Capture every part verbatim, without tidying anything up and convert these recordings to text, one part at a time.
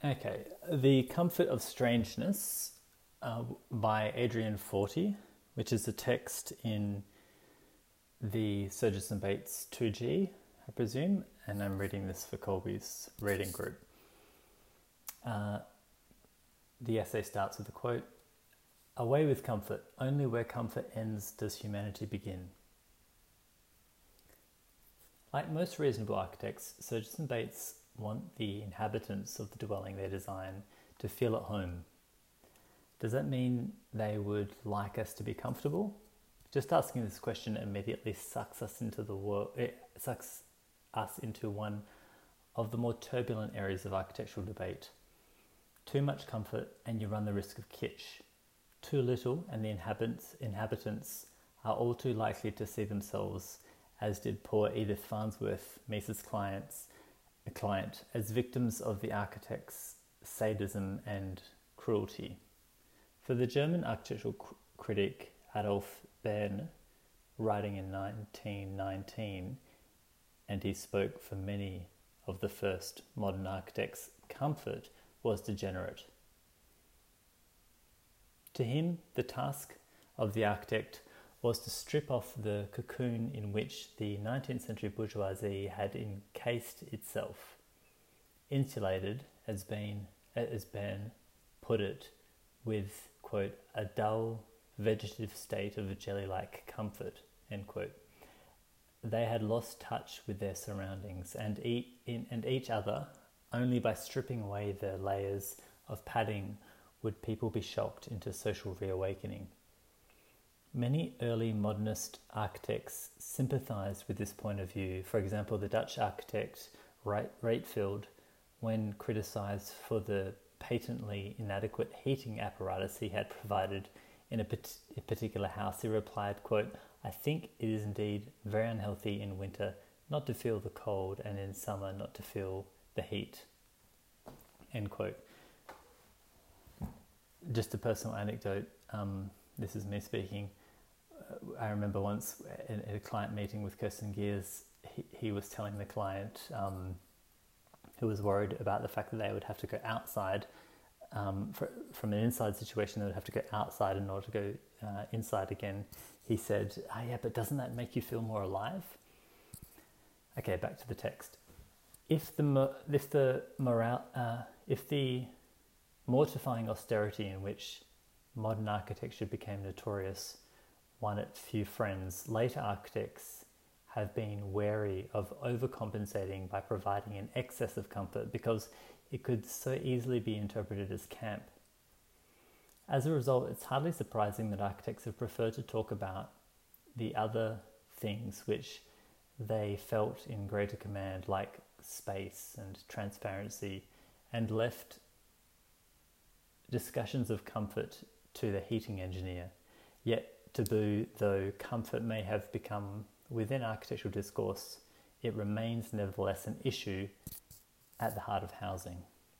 Okay, The Comfort of Strangeness uh, by Adrian Forty, which is a text in the Sturges and Bates two G, I presume, and I'm reading this for Colby's reading group. Uh, the essay starts with a quote, "Away with comfort, only where comfort ends does humanity begin." Like most reasonable architects, Sturges and Bates want the inhabitants of the dwelling they design to feel at home. Does that mean they would like us to be comfortable? Just asking this question immediately sucks us into the world. It sucks us into one of the more turbulent areas of architectural debate. Too much comfort and you run the risk of kitsch. Too little and the inhabitants inhabitants are all too likely to see themselves, as did poor Edith Farnsworth, Mises' clients, a client, as victims of the architect's sadism and cruelty. For the German architectural cr- critic Adolf Berne, writing in nineteen nineteen, and he spoke for many of the first modern architects, comfort was degenerate. To him, the task of the architect was to strip off the cocoon in which the nineteenth century bourgeoisie had encased itself, insulated, as Bain, as Bain put it, with, quote, a dull, vegetative state of jelly-like comfort, end quote. They had lost touch with their surroundings and, e- in, and each other. Only by stripping away the layers of padding would people be shocked into social reawakening. Many early modernist architects sympathised with this point of view. For example, the Dutch architect Rietveld, when criticised for the patently inadequate heating apparatus he had provided in a, pat- a particular house, he replied, quote, "I think it is indeed very unhealthy in winter not to feel the cold and in summer not to feel the heat," end quote. Just a personal anecdote, um, this is me speaking. I remember once at a client meeting with Kirsten Gears, he, he was telling the client um, who was worried about the fact that they would have to go outside. Um, for, from an inside situation, they would have to go outside in order to go uh, inside again. He said, oh yeah, but doesn't that make you feel more alive? Okay, back to the text. If the, if the, morale, uh, if the mortifying austerity in which modern architecture became notorious won it few friends, later architects have been wary of overcompensating by providing an excess of comfort because it could so easily be interpreted as camp. As a result, it's hardly surprising that architects have preferred to talk about the other things which they felt in greater command, like space and transparency, and left discussions of comfort to the heating engineer. Yet, taboo though comfort may have become within architectural discourse, it remains nevertheless an issue at the heart of housing.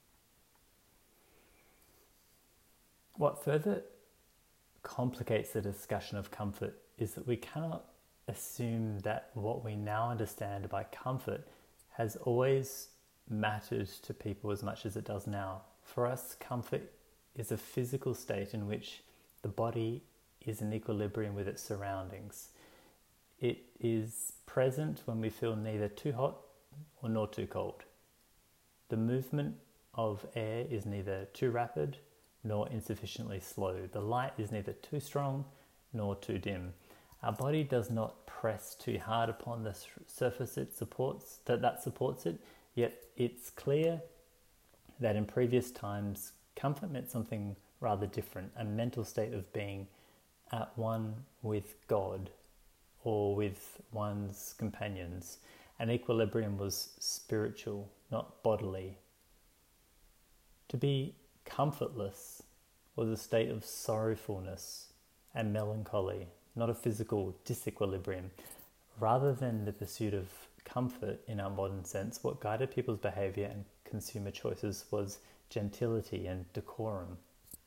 What further complicates the discussion of comfort is that we cannot assume that what we now understand by comfort has always mattered to people as much as it does now. For us, comfort is a physical state in which the body is in equilibrium with its surroundings. It is present when we feel neither too hot or nor too cold. The movement of air is neither too rapid nor insufficiently slow. The light is neither too strong nor too dim. Our body does not press too hard upon the surface it supports, that, that supports it, yet it's clear that in previous times comfort meant something rather different, a mental state of being at one with God or with one's companions. And equilibrium was spiritual, not bodily. To be comfortless was a state of sorrowfulness and melancholy, not a physical disequilibrium. Rather than the pursuit of comfort in our modern sense, what guided people's behaviour and consumer choices was gentility and decorum.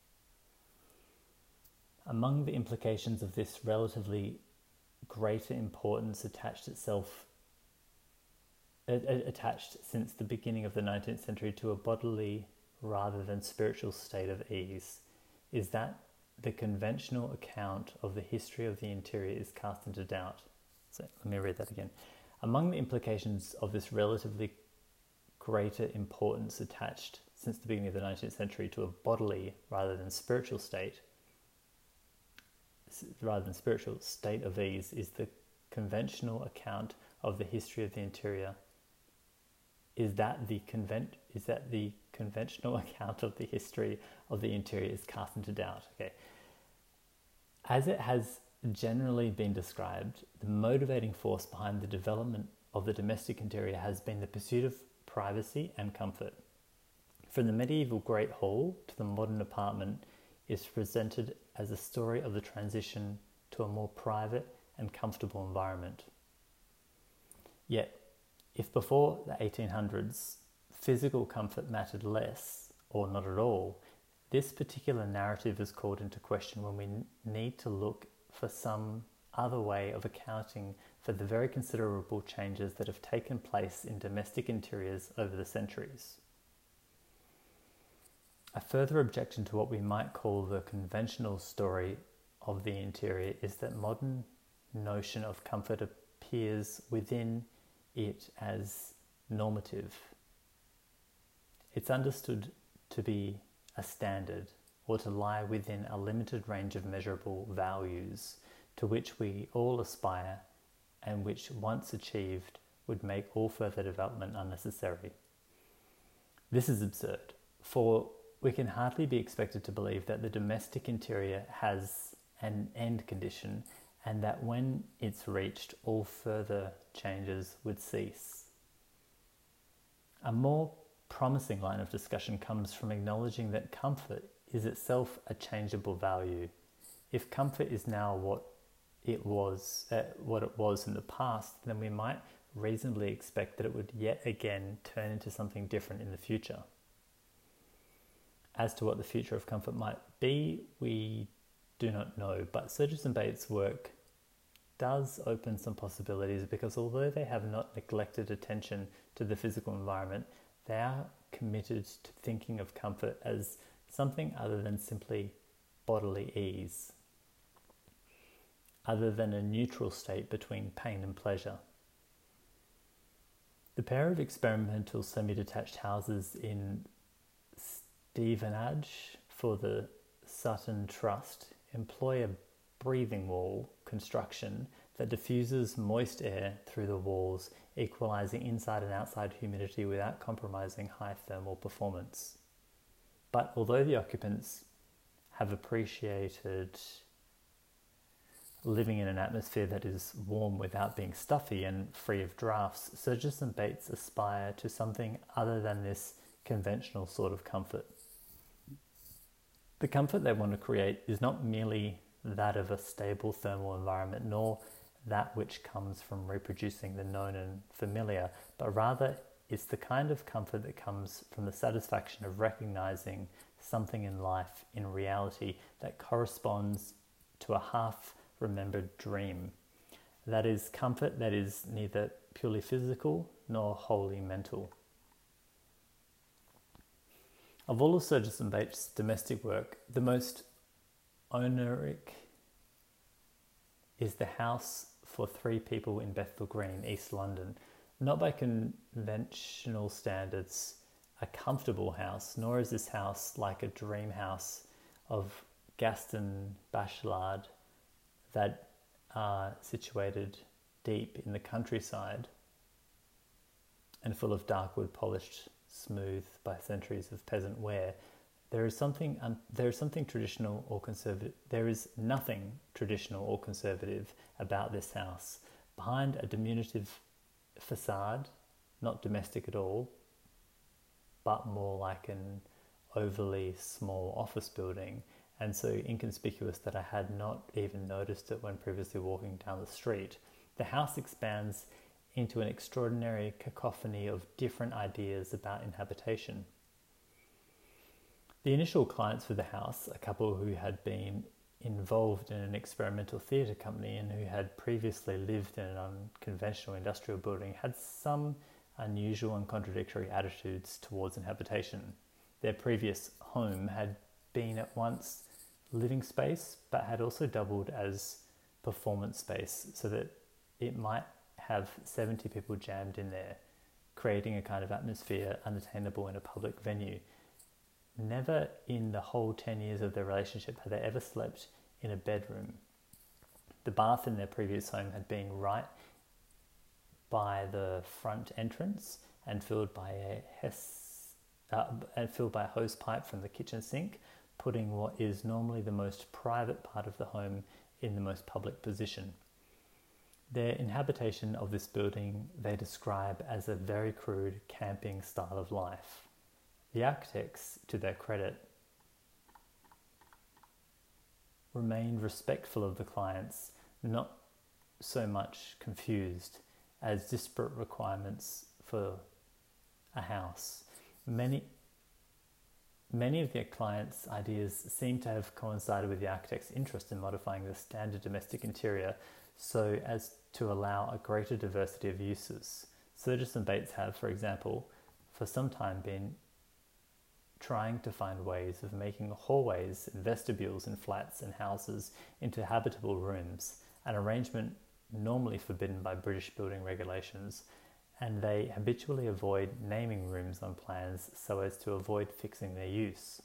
Among the implications of this relatively greater importance attached itself attached since the beginning of the nineteenth century to a bodily rather than spiritual state of ease is that the conventional account of the history of the interior is cast into doubt. So let me read that again. Among the implications of this relatively greater importance attached since the beginning of the nineteenth century to a bodily rather than spiritual state, rather than spiritual state of ease, is the conventional account of the history of the interior. Is that the convent? Is that the conventional account of the history of the interior is cast into doubt? Okay. As it has generally been described, the motivating force behind the development of the domestic interior has been the pursuit of privacy and comfort. From the medieval Great Hall to the modern apartment is presented as a story of the transition to a more private and comfortable environment. Yet, if before the eighteen hundreds physical comfort mattered less, or not at all, this particular narrative is called into question when we need to look for some other way of accounting for the very considerable changes that have taken place in domestic interiors over the centuries. A further objection to what we might call the conventional story of the interior is that modern notion of comfort appears within it as normative. It's understood to be a standard or to lie within a limited range of measurable values to which we all aspire and which, once achieved, would make all further development unnecessary. This is absurd, for we can hardly be expected to believe that the domestic interior has an end condition and that when it's reached, all further changes would cease. A more promising line of discussion comes from acknowledging that comfort is itself a changeable value. If comfort is now what it was, uh, what it was in the past, then we might reasonably expect that it would yet again turn into something different in the future. As to what the future of comfort might be, we do not know, but Sergis and Bates' work does open some possibilities because although they have not neglected attention to the physical environment, they are committed to thinking of comfort as something other than simply bodily ease, other than a neutral state between pain and pleasure. The pair of experimental semi-detached houses in Stevenage for the Sutton Trust employ a breathing wall construction that diffuses moist air through the walls, equalizing inside and outside humidity without compromising high thermal performance. But although the occupants have appreciated living in an atmosphere that is warm without being stuffy and free of drafts, Sergis and Bates aspire to something other than this conventional sort of comfort. The comfort they want to create is not merely that of a stable thermal environment, nor that which comes from reproducing the known and familiar, but rather it's the kind of comfort that comes from the satisfaction of recognizing something in life, in reality, that corresponds to a half-remembered dream. That is comfort that is neither purely physical nor wholly mental. Of all of Sergis and Bates' domestic work, the most oniric is the house for three people in Bethnal Green, East London. Not by conventional standards a comfortable house, nor is this house like a dream house of Gaston Bachelard that are situated deep in the countryside and full of dark wood polished smooth by centuries of peasant wear. There is something um, there is something traditional or conservative. There is nothing traditional or conservative about this house. Behind a diminutive facade, not domestic at all, but more like an overly small office building, and so inconspicuous that I had not even noticed it when previously walking down the street. The house expands into an extraordinary cacophony of different ideas about inhabitation. The initial clients for the house, a couple who had been involved in an experimental theatre company and who had previously lived in an unconventional industrial building, had some unusual and contradictory attitudes towards inhabitation. their previous home had been at once living space, but had also doubled as performance space, so that it might have seventy people jammed in there, creating a kind of atmosphere unattainable in a public venue. Never in the whole ten years of their relationship had they ever slept in a bedroom. The bath in their previous home had been right by the front entrance and filled by a hes- uh, and filled by a hose pipe from the kitchen sink, putting what is normally the most private part of the home in the most public position. Their inhabitation of this building they describe as a very crude camping style of life. The architects, to their credit, remained respectful of the clients, not so much confused as disparate requirements for a house. Many Many of their clients' ideas seem to have coincided with the architect's interest in modifying the standard domestic interior so as to allow a greater diversity of uses. Sturgis and Bates have, for example, for some time been trying to find ways of making hallways and vestibules in flats and houses into habitable rooms, an arrangement normally forbidden by British building regulations, and they habitually avoid naming rooms on plans so as to avoid fixing their use.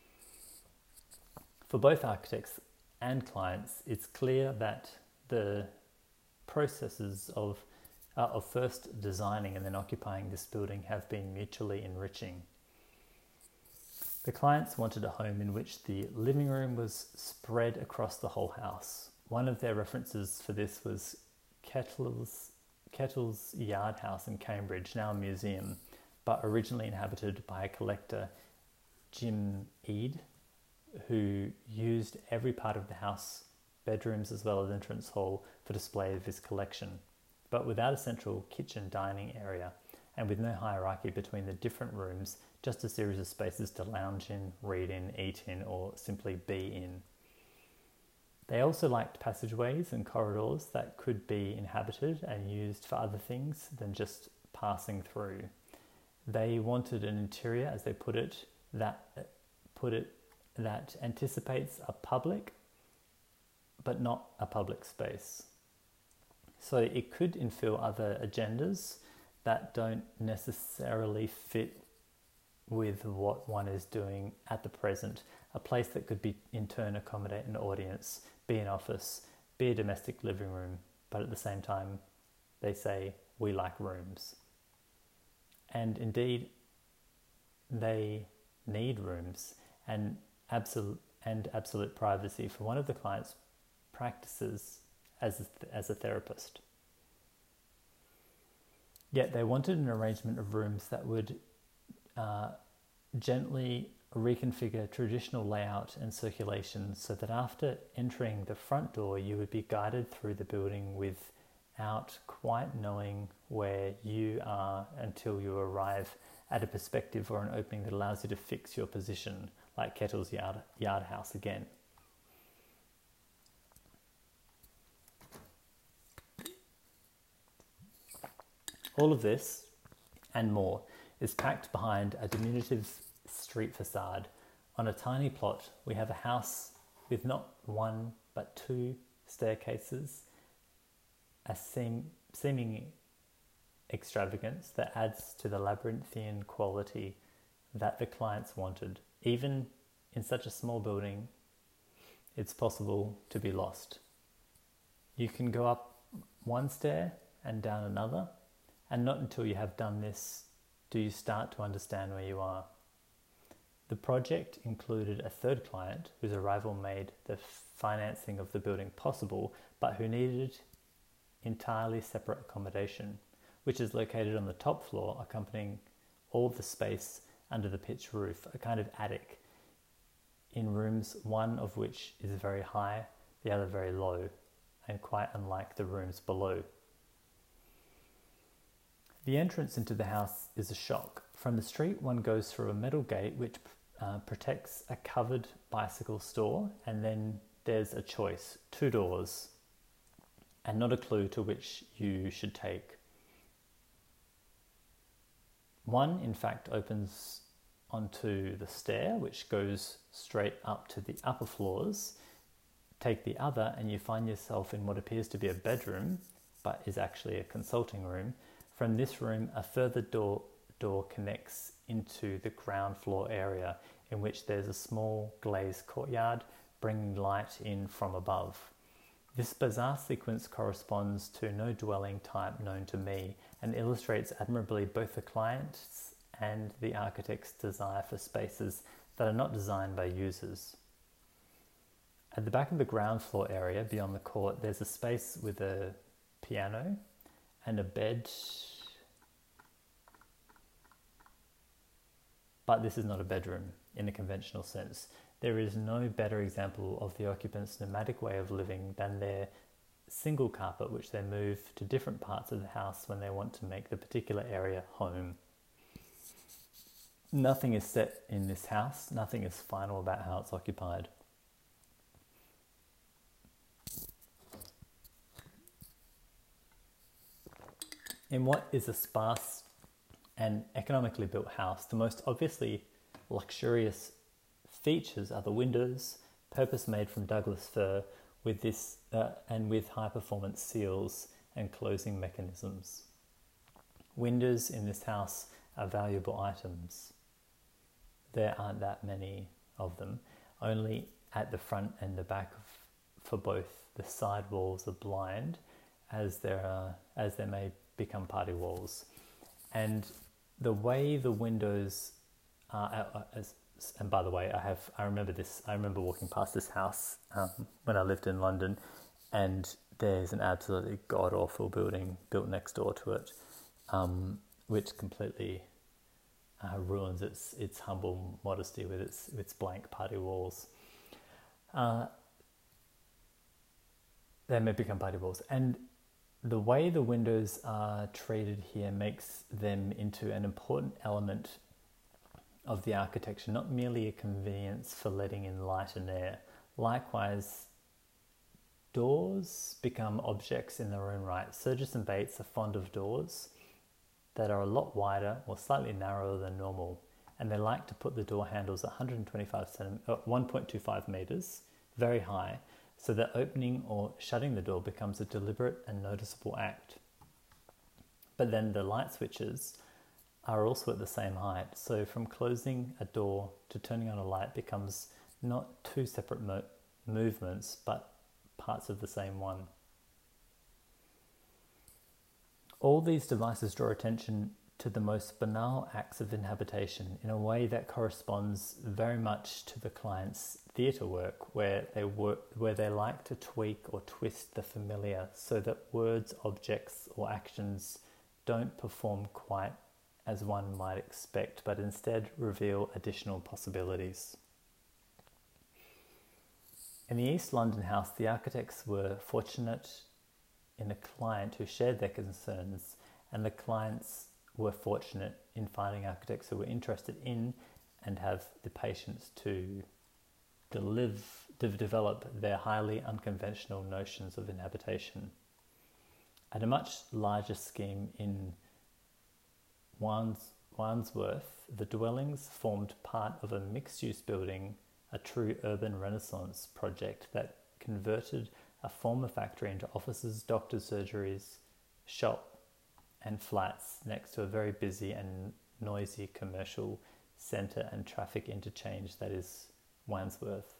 For both architects and clients, it's clear that the processes of, uh, of first designing and then occupying this building have been mutually enriching. The clients wanted a home in which the living room was spread across the whole house. One of their references for this was Kettle's Kettle's Yard House in Cambridge, now a museum, but originally inhabited by a collector, Jim Eade, who used every part of the house, bedrooms as well as entrance hall, for display of his collection, but without a central kitchen dining area and with no hierarchy between the different rooms, just a series of spaces to lounge in, read in, eat in, or simply be in. They also liked passageways and corridors that could be inhabited and used for other things than just passing through. They wanted an interior, as they put it, that put it that anticipates a public, but not a public space. So it could infill other agendas that don't necessarily fit with what one is doing at the present. A place that could be in turn accommodate an audience, be an office, be a domestic living room, but at the same time they say, we like rooms. And indeed, they need rooms and absolute and absolute privacy for one of the clients' practices as a, as a therapist. Yet they wanted an arrangement of rooms that would uh, gently reconfigure traditional layout and circulation so that after entering the front door you would be guided through the building without quite knowing where you are until you arrive at a perspective or an opening that allows you to fix your position, like Kettle's Yard, yard House again. All of this and more is packed behind a diminutive street facade. On a tiny plot, we have a house with not one but two staircases, a seem, seeming extravagance that adds to the labyrinthian quality that the clients wanted. Even in such a small building, it's possible to be lost. You can go up one stair and down another, and not until you have done this do you start to understand where you are. The project included a third client whose arrival made the financing of the building possible, but who needed entirely separate accommodation, which is located on the top floor, accompanying all the space under the pitched roof, a kind of attic, in rooms one of which is very high, the other very low, and quite unlike the rooms below. The entrance into the house is a shock. From the street, one goes through a metal gate which uh, protects a covered bicycle store, and then there's a choice, two doors, and not a clue to which you should take. One, in fact, opens onto the stair, which goes straight up to the upper floors. Take the other and you find yourself in what appears to be a bedroom, but is actually a consulting room. From this room, a further door, door connects into the ground floor area, in which there's a small glazed courtyard bringing light in from above. This bizarre sequence corresponds to no dwelling type known to me and illustrates admirably both the client's and the architect's desire for spaces that are not designed by users. At the back of the ground floor area, beyond the court, there's a space with a piano and a bed, but this is not a bedroom in a conventional sense. There is no better example of the occupants' nomadic way of living than their single carpet, which they move to different parts of the house when they want to make the particular area home. Nothing is set in this house, nothing is final about how it's occupied. In what is a sparse and economically built house, the most obviously luxurious features are the windows, purpose-made from Douglas fir, with this uh, and with high-performance seals and closing mechanisms. Windows in this house are valuable items. There aren't that many of them. Only at the front and the back of, for both the side walls are blind, as there are as there may become party walls, and the way the windows are. Uh, as, and by the way, I have I remember this. I remember walking past this house um, when I lived in London, and there's an absolutely god awful building built next door to it, um, which completely uh, ruins its its humble modesty with its its blank party walls. Uh, they may become party walls, and the way the windows are treated here makes them into an important element of the architecture, not merely a convenience for letting in light and air. Likewise, doors become objects in their own right. Surges and Bates are fond of doors that are a lot wider or slightly narrower than normal, and they like to put the door handles one hundred twenty-five centimeters, uh, one point two five meters, very high, so that opening or shutting the door becomes a deliberate and noticeable act. But then the light switches are also at the same height, so from closing a door to turning on a light becomes not two separate mo- movements, but parts of the same one. All these devices draw attention to the most banal acts of inhabitation in a way that corresponds very much to the client's theatre work, where they work, where they like to tweak or twist the familiar so that words, objects, or actions don't perform quite as one might expect, but instead reveal additional possibilities. In the East London house, the architects were fortunate in a client who shared their concerns, and the clients were fortunate in finding architects who were interested in and have the patience to deliver, to develop their highly unconventional notions of inhabitation. At a much larger scheme in Wands, Wandsworth, the dwellings formed part of a mixed-use building, a true urban renaissance project that converted a former factory into offices, doctors' surgeries, shop and flats next to a very busy and noisy commercial centre and traffic interchange that is Wandsworth.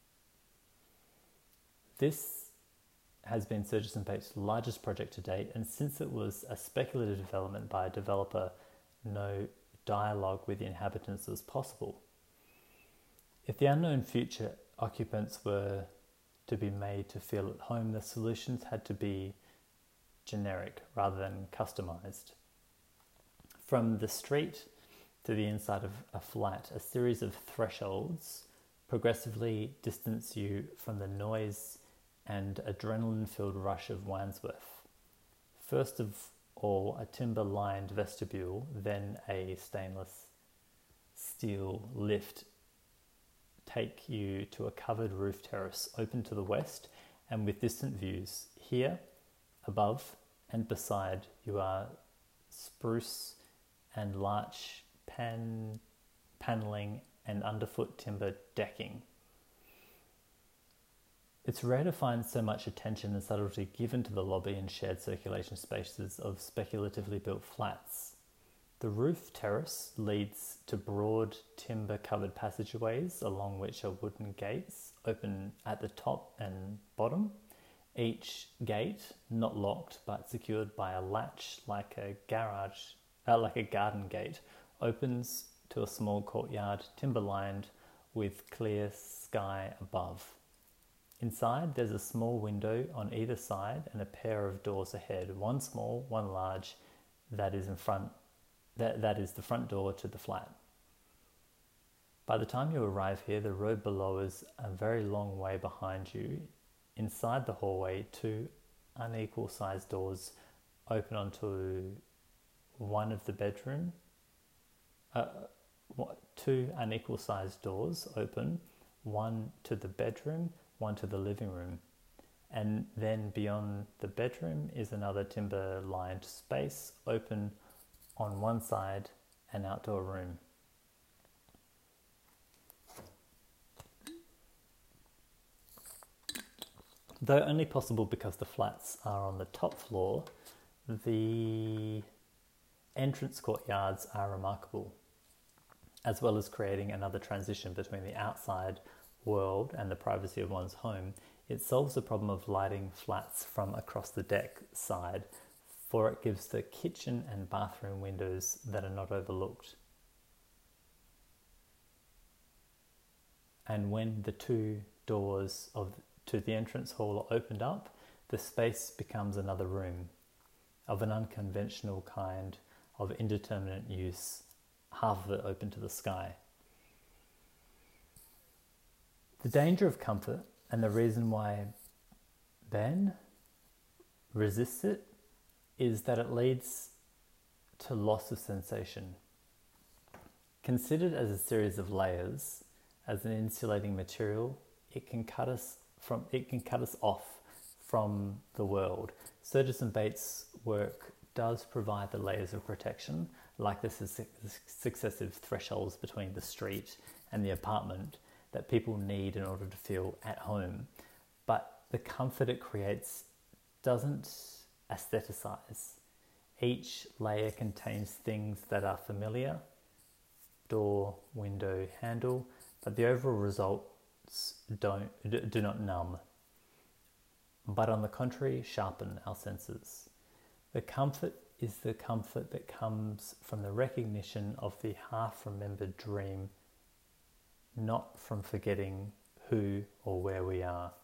This has been Surges and Bates' largest project to date, and since it was a speculative development by a developer, no dialogue with the inhabitants was possible. If the unknown future occupants were to be made to feel at home, the solutions had to be generic rather than customized. From the street to the inside of a flat, a series of thresholds progressively distance you from the noise and adrenaline-filled rush of Wandsworth. First of all, a timber-lined vestibule, then a stainless steel lift take you to a covered roof terrace open to the west and with distant views. Here, above and beside you are spruce and larch pan, panelling, and underfoot timber decking. It's rare to find so much attention and subtlety given to the lobby and shared circulation spaces of speculatively built flats. The roof terrace leads to broad timber-covered passageways along which are wooden gates open at the top and bottom. Each gate, not locked but secured by a latch like a garage, uh, like a garden gate, opens to a small courtyard timber-lined with clear sky above. Inside, there's a small window on either side and a pair of doors ahead, one small, one large, that is in front. That, that is the front door to the flat. By the time you arrive here, the road below is a very long way behind you. Inside the hallway, two unequal sized doors open onto one of the bedroom. Uh, two unequal sized doors open, one to the bedroom, one to the living room. And then beyond the bedroom is another timber-lined space open on one side, an outdoor room. Though only possible because the flats are on the top floor, the entrance courtyards are remarkable, as well as creating another transition between the outside world and the privacy of one's home. It solves the problem of lighting flats from across the deck side, for it gives the kitchen and bathroom windows that are not overlooked. And when the two doors of to the entrance hall are opened up, the space becomes another room of an unconventional kind of indeterminate use, half of it open to the sky. The danger of comfort and the reason why Ben resists it is that it leads to loss of sensation. Considered as a series of layers, as an insulating material, it can cut us from it can cut us off from the world. Sturgis and Bates' work does provide the layers of protection, like the su- successive thresholds between the street and the apartment that people need in order to feel at home. But the comfort it creates doesn't aestheticize. Each layer contains things that are familiar, door, window, handle, but the overall results don't do not numb, but on the contrary, sharpen our senses. The comfort is the comfort that comes from the recognition of the half-remembered dream, not from forgetting who or where we are.